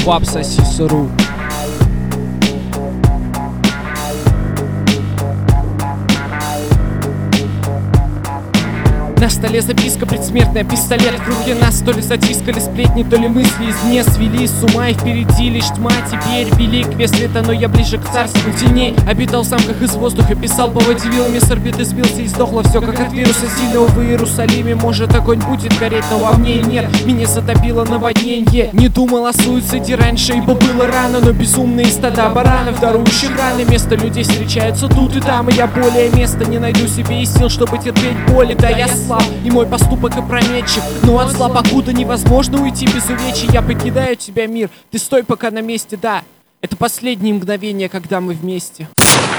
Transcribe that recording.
Пап, соси сыру. На столе записка предсмертная, пистолет в руке. Нас то ли затискали сплетни, то ли мысли извне свели с ума. И впереди лишь тьма, теперь велик вес света, но я ближе к царству теней. Обитал в замках из воздуха, писал по воде вилами, с орбиты сбился и сдохло все, как от вируса сильного в Иерусалиме. Может, огонь будет гореть, но во мне нет. Меня затопило наводнение. Не думал о суициде раньше, ибо было рано, но безумные стада баранов, дарующих раны. Место людей встречаются тут и там, и я более места не найду себе и сил, чтобы терпеть боли. Да, я слаб, и мой поступок опрометчив, но от зла покуда невозможно уйти без увечий. Я покидаю тебя, мир, ты стой пока на месте, да. Это последние мгновения, когда мы вместе.